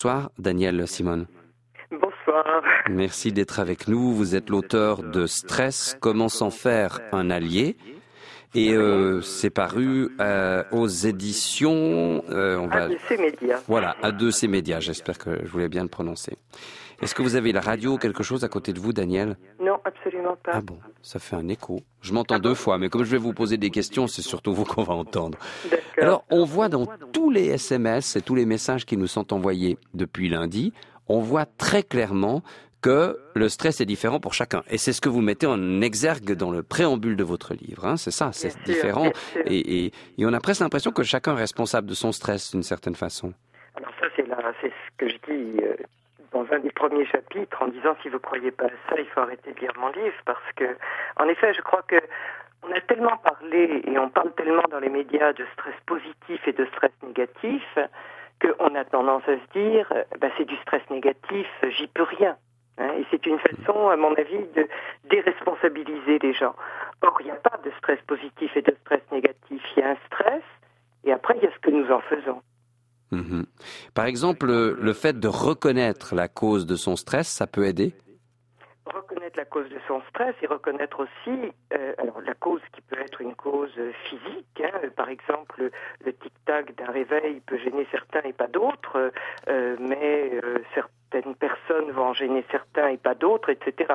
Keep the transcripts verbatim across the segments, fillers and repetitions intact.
Bonsoir, Danielle Simone. Bonsoir. Merci d'être avec nous. Vous êtes l'auteur de Stress, comment s'en faire un allié. Et euh, c'est paru euh, aux éditions... Euh, on va... A deux C Médias. Voilà, A deux C Médias, j'espère que je voulais bien le prononcer. Est-ce que vous avez la radio ou quelque chose à côté de vous, Danielle? Non, absolument pas. Ah bon, ça fait un écho. Je m'entends deux fois, mais comme je vais vous poser des questions, c'est surtout vous qu'on va entendre. D'accord. Alors, on voit dans tous les S M S et tous les messages qui nous sont envoyés depuis lundi, on voit très clairement que le stress est différent pour chacun. Et c'est ce que vous mettez en exergue dans le préambule de votre livre. Hein. C'est ça, c'est Bien sûr, différent. bien sûr. Et, et, et on a presque l'impression que chacun est responsable de son stress d'une certaine façon. Alors ça, c'est, la, c'est ce que je dis euh, dans un des premiers chapitres, en disant si vous ne croyez pas à ça, il faut arrêter de lire mon livre, parce que, en effet, je crois que on a tellement parlé, et on parle tellement dans les médias de stress positif et de stress négatif, qu'on a tendance à se dire, euh, bah, c'est du stress négatif, j'y peux rien. Hein, et c'est une façon, à mon avis, de déresponsabiliser les gens. Or, il n'y a pas de stress positif et de stress négatif. Il y a un stress, et après, il y a ce que nous en faisons. Mmh. Par exemple, le, le fait de reconnaître la cause de son stress, ça peut aider? Reconnaître la cause de son stress et reconnaître aussi euh, alors la cause qui peut être une cause physique. Hein, par exemple, le, le tic-tac d'un réveil peut gêner certains et pas d'autres, euh, mais euh, certaines personnes vont en gêner certains et pas d'autres, et cetera.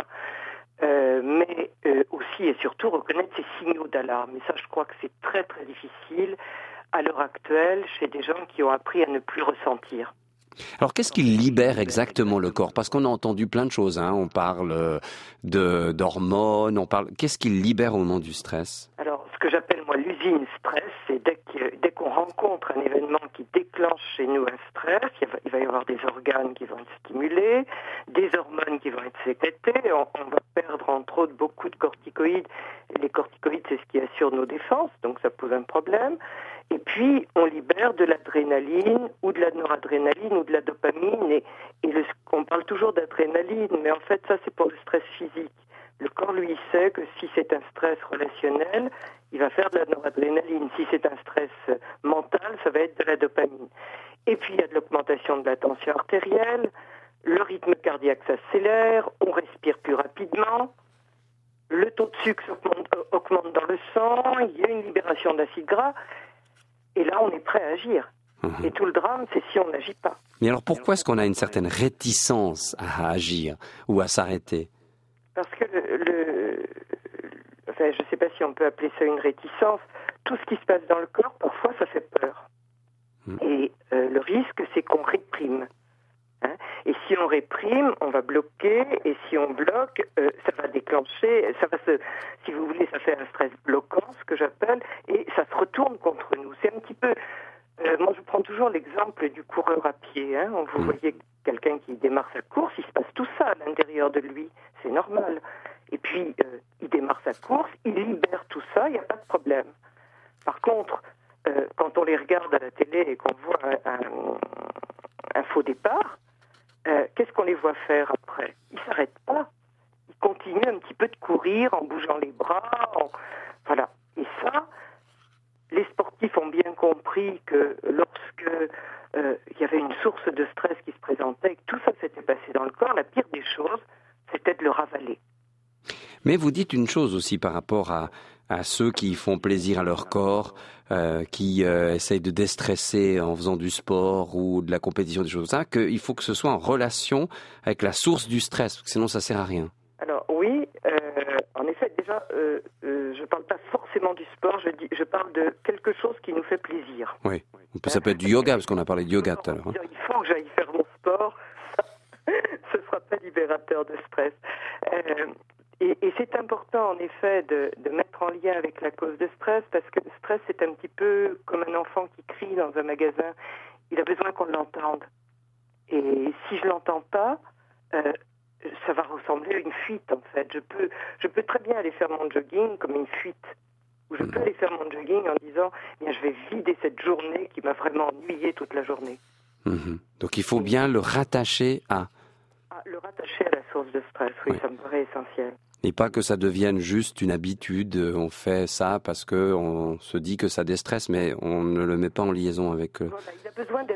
Euh, mais euh, aussi et surtout reconnaître ces signaux d'alarme. Et ça, je crois que c'est très très difficile à l'heure actuelle chez des gens qui ont appris à ne plus ressentir. Alors, qu'est-ce qui libère exactement le corps? Parce qu'on a entendu plein de choses. Hein. On parle de, d'hormones, on parle... Qu'est-ce qui libère au moment du stress? Alors, ce que j'appelle, moi, l'usine stress, c'est dès, que, dès qu'on rencontre un événement qui déclenche chez nous un stress, il va, il va y avoir des organes qui vont être stimulés, des hormones qui vont être sécrétées, on, on va perdre, entre autres, beaucoup de corticoïdes. Et les corticoïdes, c'est ce qui assure nos défenses, donc ça pose un problème. Et puis, on libère de l'adrénaline ou de la noradrénaline ou de la dopamine. Et, et le, on parle toujours d'adrénaline, mais en fait, ça, c'est pour le stress physique. Le corps, lui, il sait que si c'est un stress relationnel, il va faire de la noradrénaline. Si c'est un stress mental, ça va être de la dopamine. Et puis, il y a de l'augmentation de la tension artérielle, le rythme cardiaque s'accélère, on respire plus rapidement, le taux de sucre augmente, augmente dans le sang, il y a une libération d'acide gras. Et là, on est prêt à agir. Mmh. Et tout le drame, c'est si on n'agit pas. Mais alors, pourquoi est-ce qu'on a une certaine réticence à agir ou à s'arrêter? Parce que le, le enfin, je ne sais pas si on peut appeler ça une réticence. Tout ce qui se passe dans le corps, parfois, ça fait peur. Mmh. Et euh, le risque, c'est qu'on réprime. Hein, et si on réprime, on va bloquer, et si on bloque, euh, ça va déclencher, ça va se, si vous voulez, ça fait un stress bloquant, ce que j'appelle, et ça se retourne contre nous. C'est un petit peu, euh, moi je prends toujours l'exemple du coureur à pied. Hein, vous voyez quelqu'un qui démarre sa course, il se passe tout ça à l'intérieur de lui, c'est normal. Et puis, euh, il démarre sa course, il libère tout ça, il n'y a pas de problème. Par contre, euh, quand on les regarde à la télé et qu'on voit un, un, un faux départ, Euh, qu'est-ce qu'on les voit faire après? Ils ne s'arrêtent pas. Ils continuent un petit peu de courir en bougeant les bras. En... Voilà. Et ça, les sportifs ont bien compris que lorsque euh, il y avait une source de stress qui se présentait et que tout ça s'était passé dans le corps, la pire des choses, c'était de le ravaler. Mais vous dites une chose aussi par rapport à, à ceux qui font plaisir à leur corps, euh, qui euh, essayent de déstresser en faisant du sport ou de la compétition, des choses comme ça, qu'il faut que ce soit en relation avec la source du stress, parce que sinon ça sert à rien. Alors oui, euh, en effet, déjà, euh, euh, je ne parle pas forcément du sport, je, dis, je parle de quelque chose qui nous fait plaisir. Oui, ça peut être du yoga, parce qu'on a parlé de yoga tout à l'heure. Hein. Il faut que j'aille faire mon sport, ce ne sera pas libérateur de stress. Euh, Et, et c'est important, en effet, de, de mettre en lien avec la cause de stress, parce que le stress, c'est un petit peu comme un enfant qui crie dans un magasin. Il a besoin qu'on l'entende. Et si je ne l'entends pas, euh, ça va ressembler à une fuite, en fait. Je peux, je peux très bien aller faire mon jogging comme une fuite. Ou je peux aller faire mon jogging en disant, bien, je vais vider cette journée qui m'a vraiment ennuyé toute la journée. Mmh. Donc il faut bien le rattacher à... Ah, le rattacher à la source de stress, oui, oui. Ça me paraît essentiel. Et pas que ça devienne juste une habitude, on fait ça parce qu'on se dit que ça déstresse, mais on ne le met pas en liaison avec... Voilà, il a besoin d'être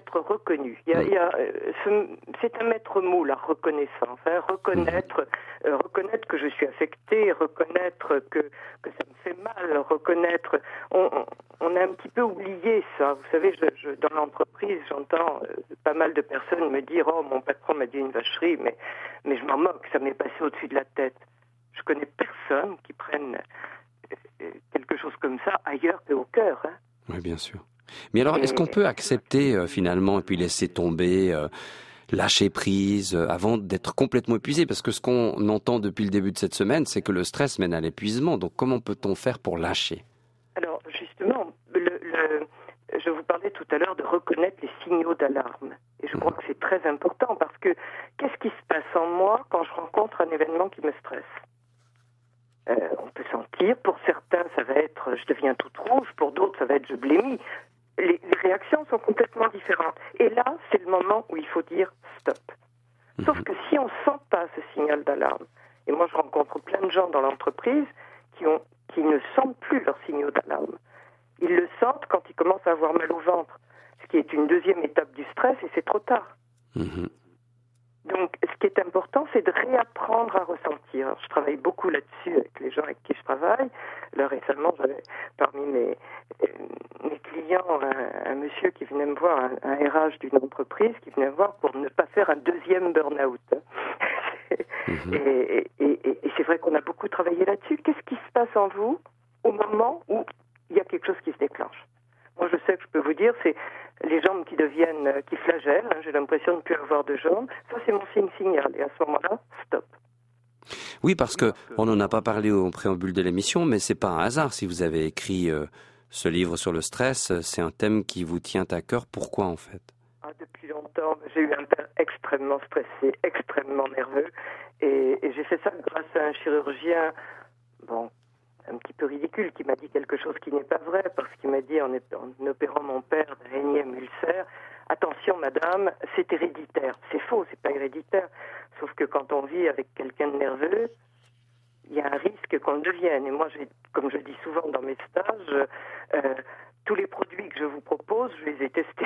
être reconnu. Il y a, il y a, ce, c'est un maître mot, la reconnaissance. Hein, reconnaître, euh, reconnaître que je suis affecté, reconnaître que, que ça me fait mal, reconnaître... On, on a un petit peu oublié ça. Vous savez, je, je, dans l'entreprise, j'entends euh, pas mal de personnes me dire « Oh, mon patron m'a dit une vacherie, mais, mais je m'en moque, ça m'est passé au-dessus de la tête. » Je connais personne qui prenne euh, quelque chose comme ça ailleurs qu'au cœur. Hein. Oui, bien sûr. Mais alors, est-ce qu'on peut accepter euh, finalement et puis laisser tomber, euh, lâcher prise euh, avant d'être complètement épuisé? Parce que ce qu'on entend depuis le début de cette semaine, c'est que le stress mène à l'épuisement. Donc comment peut-on faire pour lâcher? Alors justement, le, le, je vous parlais tout à l'heure de reconnaître les signaux d'alarme. Et je crois que c'est très important parce que qu'est-ce qui se passe en moi quand je rencontre un événement qui me stresse? Euh, on peut sentir, pour certains ça va être je deviens toute rouge, pour d'autres ça va être je blêmis. Les, les réactions sont complètement différentes. Et là, c'est le moment où il faut dire stop. Sauf que si on ne sent pas ce signal d'alarme, et moi je rencontre plein de gens dans l'entreprise qui, ont, qui ne sentent plus leurs signaux d'alarme. Ils le sentent quand ils commencent à avoir mal au ventre, ce qui est une deuxième étape du stress et c'est trop tard. Mmh. Donc, ce qui est important, c'est de réapprendre à ressentir. Alors, je travaille beaucoup là-dessus avec les gens avec qui je travaille. Là, récemment, j'avais parmi mes, euh, mes clients un, un monsieur qui venait me voir, un, un R H d'une entreprise, qui venait me voir pour ne pas faire un deuxième burn-out. Mmh. Et, et, et, et c'est vrai qu'on a beaucoup travaillé là-dessus. Qu'est-ce qui se passe en vous au moment où il y a quelque chose qui se déclenche? Moi, je sais que je peux vous dire, c'est les jambes qui deviennent, qui flagellent. Hein, j'ai l'impression de ne plus avoir de jambes. Ça, c'est mon signe signal. Et à ce moment-là, stop. Oui, parce que on n'en a pas parlé au préambule de l'émission, mais c'est pas un hasard si vous avez écrit euh, ce livre sur le stress. C'est un thème qui vous tient à cœur. Pourquoi, en fait? Ah, depuis longtemps, j'ai eu un père extrêmement stressé, extrêmement nerveux. Et, et j'ai fait ça grâce à un chirurgien, bon, un petit peu ridicule, qui m'a dit quelque chose qui n'est pas vrai, parce qu'il m'a dit en, en opérant mon père d'un énième ulcère, attention madame, c'est héréditaire. C'est faux, c'est pas héréditaire. Sauf que quand on vit avec quelqu'un de nerveux, il y a un risque qu'on le devienne. Et moi, j'ai, comme je dis souvent dans mes stages, euh, tous les produits que je vous propose, je les ai testés.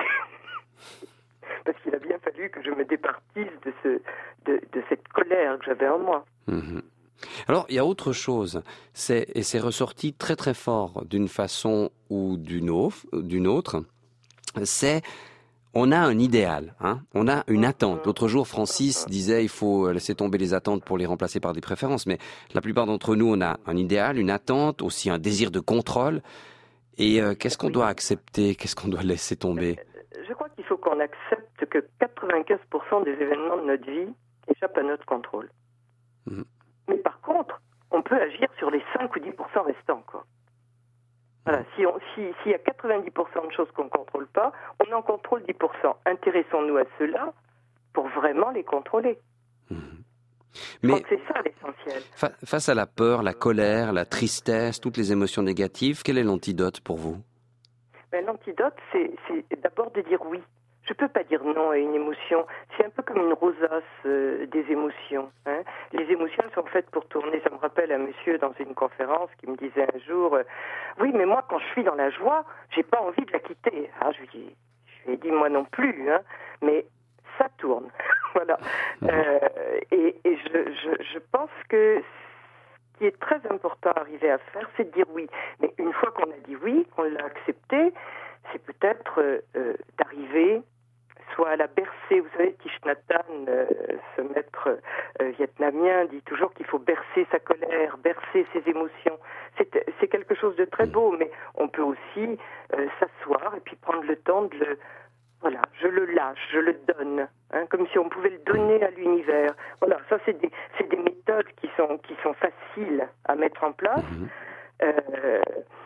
Parce qu'il a bien fallu que je me départisse de, ce, de, de cette colère que j'avais en moi. Mmh. Alors, il y a autre chose, c'est, et c'est ressorti très très fort d'une façon ou d'une autre, d'une autre, c'est, on a un idéal, hein, on a une attente. L'autre jour, Francis disait, il faut laisser tomber les attentes pour les remplacer par des préférences, mais la plupart d'entre nous, on a un idéal, une attente, aussi un désir de contrôle, et euh, qu'est-ce qu'on doit accepter, qu'est-ce qu'on doit laisser tomber? Je crois qu'il faut qu'on accepte que quatre-vingt-quinze pour cent des événements de notre vie échappent à notre contrôle. Mmh. Mais par contre, on peut agir sur les cinq ou dix pour cent restants, quoi. Voilà, si on, si, s'il y a quatre-vingt-dix pour cent de choses qu'on ne contrôle pas, on en contrôle dix pour cent. Intéressons-nous à cela pour vraiment les contrôler. Mmh. Je Mais crois que c'est ça l'essentiel. Fa- face à la peur, la colère, la tristesse, toutes les émotions négatives, quel est l'antidote pour vous? Ben, l'antidote, c'est, c'est d'abord de dire oui. Je ne peux pas dire non à une émotion. C'est un peu comme une rosace euh, des émotions. Hein. Les émotions sont faites pour tourner. Ça me rappelle un monsieur dans une conférence qui me disait un jour euh, « Oui, mais moi, quand je suis dans la joie, j'ai pas envie de la quitter. Ah, » je, lui ai, je lui ai dit « Moi non plus. Hein. » Mais ça tourne. Voilà. Euh, et et je, je, je pense que ce qui est très important à arriver à faire, c'est de dire oui. Mais une fois qu'on a dit oui, qu'on l'a accepté, c'est peut-être euh, d'arriver soit à la bercer. Vous savez, Thich Nhat Hanh, euh, ce maître euh, vietnamien, dit toujours qu'il faut bercer sa colère, bercer ses émotions. C'est, c'est quelque chose de très beau, mais on peut aussi euh, s'asseoir et puis prendre le temps de le... Voilà, je le lâche, je le donne, hein, comme si on pouvait le donner à l'univers. Voilà, ça c'est des, c'est des méthodes qui sont, qui sont faciles à mettre en place. Euh,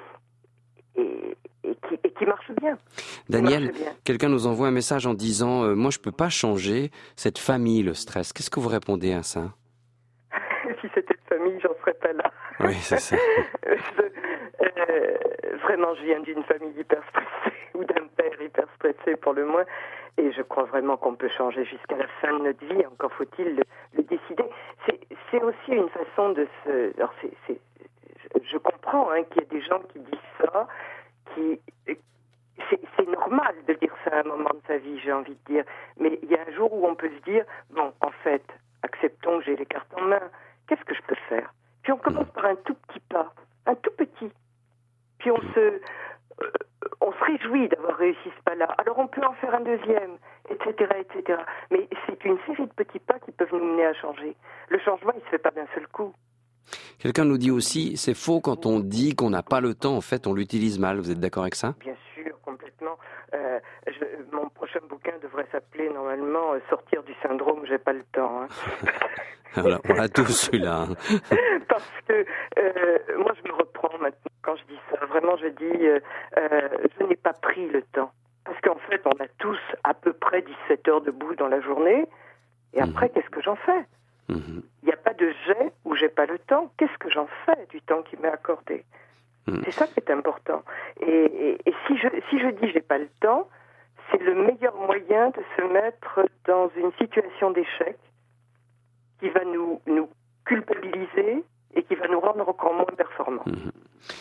et, et, qui, et qui marche bien. Daniel, marche bien. Quelqu'un nous envoie un message en disant euh, « Moi, je ne peux pas changer cette famille, le stress ». Qu'est-ce que vous répondez à ça? Si c'était de famille, j'en serais pas là. Oui, c'est ça. je, euh, vraiment, je viens d'une famille hyper stressée, ou d'un père hyper stressé pour le moins, et je crois vraiment qu'on peut changer jusqu'à la fin de notre vie, encore faut-il le, le décider. C'est, c'est aussi une façon de se... Alors c'est, c'est, je comprends hein, qu'il y ait des gens qui disent ça, qui... C'est, c'est c'est normal de dire ça à un moment de sa vie, j'ai envie de dire. Mais il y a un jour où on peut se dire, bon, en fait, acceptons que j'ai les cartes en main. Qu'est-ce que je peux faire? Puis on commence par un tout petit pas, un tout petit. Puis on se, euh, on se réjouit d'avoir réussi ce pas-là. Alors on peut en faire un deuxième, et cetera, et cetera. Mais c'est une série de petits pas qui peuvent nous mener à changer. Le changement, il se fait pas d'un seul coup. Quelqu'un nous dit aussi, c'est faux quand on dit qu'on n'a pas le temps. En fait, on l'utilise mal. Vous êtes d'accord avec ça? Bien sûr, complètement. Euh, je, mon prochain bouquin devrait s'appeler normalement euh, Sortir du syndrome, j'ai pas le temps. Hein. Alors, on a tous celui-là. Hein. Parce que euh, moi, je me reprends maintenant quand je dis ça. Vraiment, je dis, euh, euh, je n'ai pas pris le temps. Parce qu'en fait, on a tous à peu près dix-sept heures debout dans la journée. Et après, mmh. qu'est-ce que j'en fais? Il mmh. n'y a pas de j'ai où j'ai pas le temps. Qu'est-ce que j'en fais du temps qui m'est accordé? mmh. C'est ça qui est important. Et, et, et si je si je dis j'ai pas le temps, c'est le meilleur moyen de se mettre dans une situation d'échec qui va nous nous culpabiliser et qui va nous rendre encore moins performants. mmh.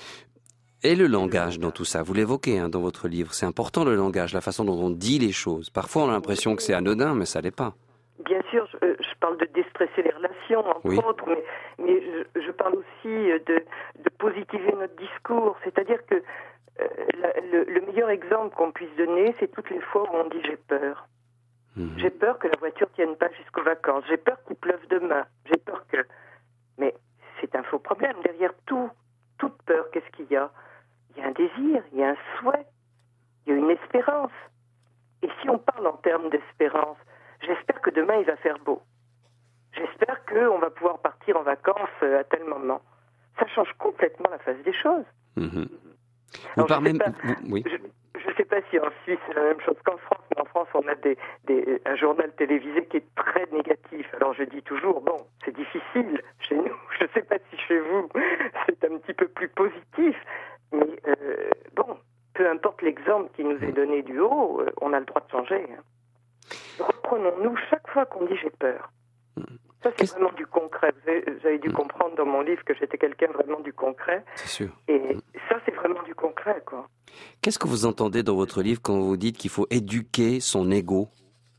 Et le langage dans tout ça, vous l'évoquez hein, dans votre livre, c'est important le langage, la façon dont on dit les choses. Parfois on a l'impression que c'est anodin, mais ça l'est pas. Bien sûr, je, je parle de déstresser les relations, entre oui. autres, mais, mais je, je parle aussi de, de positiver notre discours. C'est-à-dire que euh, la, le, le meilleur exemple qu'on puisse donner, c'est toutes les fois où on dit « j'ai peur mmh. ». J'ai peur que la voiture tienne pas jusqu'aux vacances. J'ai peur qu'il pleuve demain. J'ai peur que... Mais c'est un faux problème. Derrière tout, toute peur, qu'est-ce qu'il y a? Il y a un désir, il y a un souhait, il y a une espérance. Et si on parle en termes d'espérance, j'espère que demain il va faire beau. J'espère qu'on va pouvoir partir en vacances à tel moment. Ça change complètement la face des choses. Mmh. Alors, je ne sais, oui. je, je sais pas si en Suisse c'est la même chose qu'en France, mais en France on a des, des, un journal télévisé qui est très négatif. Alors je dis toujours, bon, c'est difficile chez nous. Je ne sais pas si chez vous c'est un petit peu plus positif. Mais euh, bon, peu importe l'exemple qui nous est donné du haut, euh, on a le droit de changer. Hein. Reprenons-nous chaque fois qu'on dit j'ai peur. Ça, c'est Qu'est-ce... vraiment du concret. Vous avez, vous avez dû mmh. comprendre dans mon livre que j'étais quelqu'un vraiment du concret. C'est sûr. Et mmh. ça, c'est vraiment du concret, quoi. Qu'est-ce que vous entendez dans votre livre quand vous dites qu'il faut éduquer son ego?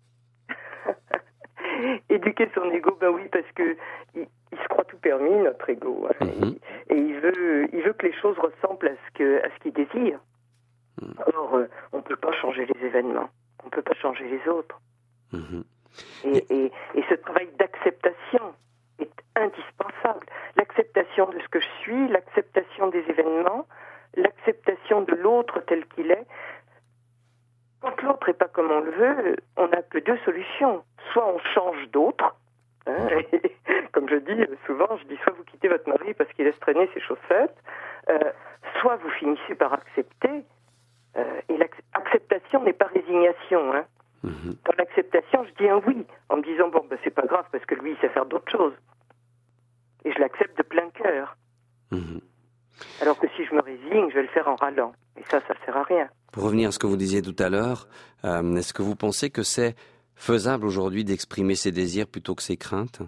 Éduquer son ego, ben oui, parce que il, il se croit tout permis, notre ego. Hein, mmh. et, et il veut, il veut que les choses ressemblent à ce que, à ce qu'il désire. Mmh. Or, euh, on ne peut pas changer les événements. On ne peut pas changer les autres. Mmh. Et, et, et ce travail d'acceptation est indispensable. L'acceptation de ce que je suis, l'acceptation des événements, l'acceptation de l'autre tel qu'il est. Quand l'autre n'est pas comme on le veut, on n'a que deux solutions. Soit on change d'autre, hein, et, comme je dis souvent, je dis soit vous quittez votre mari parce qu'il laisse traîner ses chaussettes, euh, soit vous finissez par accepter. Euh, et l'acceptation n'est pas résignation. Hein. Mmh. Dans l'acceptation, je dis un oui, en me disant, bon, ben, c'est pas grave, parce que lui, il sait faire d'autres choses. Et je l'accepte de plein cœur. Mmh. Alors que si je me résigne, je vais le faire en râlant. Et ça, ça sert à rien. Pour revenir à ce que vous disiez tout à l'heure, euh, est-ce que vous pensez que c'est faisable aujourd'hui d'exprimer ses désirs plutôt que ses craintes?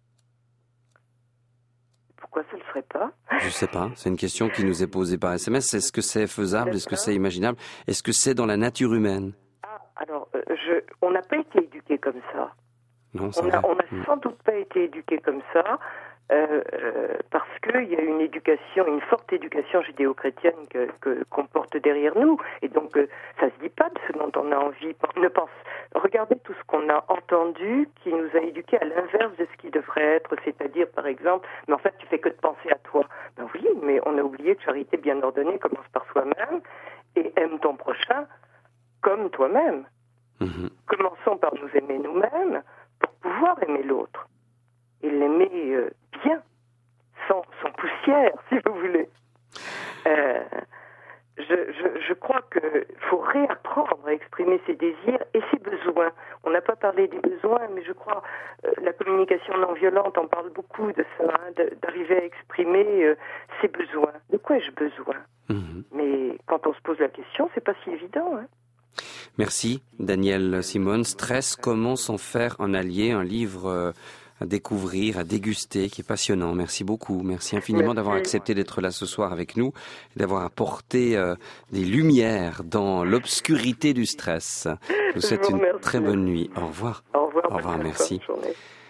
Pourquoi ce ne le serait pas? Je ne sais pas. C'est une question qui nous est posée par S M S. Est-ce que c'est faisable? D'accord. Est-ce que c'est imaginable? Est-ce que c'est dans la nature humaine? Ah, alors, euh, je, on n'a pas été éduqués comme ça. Non, c'est on n'a mmh. sans doute pas été éduqués comme ça. Euh, euh, parce qu'il y a une éducation, une forte éducation judéo-chrétienne que, que, qu'on porte derrière nous. Et donc, euh, ça se dit pas de ce dont on a envie. Ne pense, regardez tout ce qu'on a entendu qui nous a éduqués à l'inverse de ce qui devrait être. C'est-à-dire, par exemple, mais en fait, tu fais que de penser à toi. Ben oui, mais on a oublié que charité bien ordonnée commence par soi-même et aime ton prochain comme toi-même. Mmh. Commençons par nous aimer nous-mêmes pour pouvoir aimer l'autre. Et l'aimer euh, bien, sans, sans poussière, si vous voulez. Euh, je, je, je crois qu'il faut réapprendre à exprimer ses désirs et ses besoins. On n'a pas parlé des besoins, mais je crois euh, la communication non violente en parle beaucoup de ça, hein, de, d'arriver à exprimer euh, ses besoins. De quoi ai-je besoin? Mmh. Mais quand on se pose la question, c'est pas si évident. Hein. Merci, Danielle Simone. Stress, comment s'en faire un allié, un livre... Euh à découvrir, à déguster, qui est passionnant. Merci beaucoup. Merci infiniment Merci. d'avoir accepté d'être là ce soir avec nous, et d'avoir apporté euh, des lumières dans l'obscurité du stress. Je vous souhaite une très bonne nuit. Au revoir. Au revoir. Au revoir, merci. Journée.